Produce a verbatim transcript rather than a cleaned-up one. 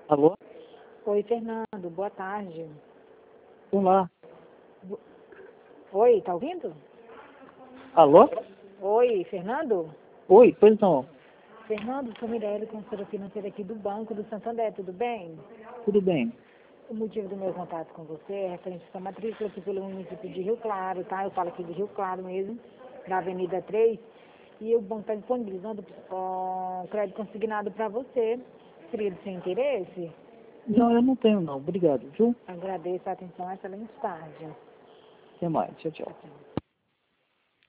Alô? Oi, Fernando, boa tarde. Olá. Bo- Oi, tá ouvindo? Alô? Oi, Fernando? Oi, pois não. Fernando, sou Mirelle, consultora financeira aqui do Banco do Santander, tudo bem? Tudo bem. O motivo do meu contato com você é referente à sua matrícula aqui pelo município de Rio Claro, tá? Eu falo aqui de Rio Claro mesmo, da Avenida três, e o banco está disponibilizando ó, crédito consignado para você. Seria do seu interesse? Não, eu não tenho não. Obrigado, viu? Agradeço a atenção, excelente tarde. Até mais. Tchau, tchau. Tchau.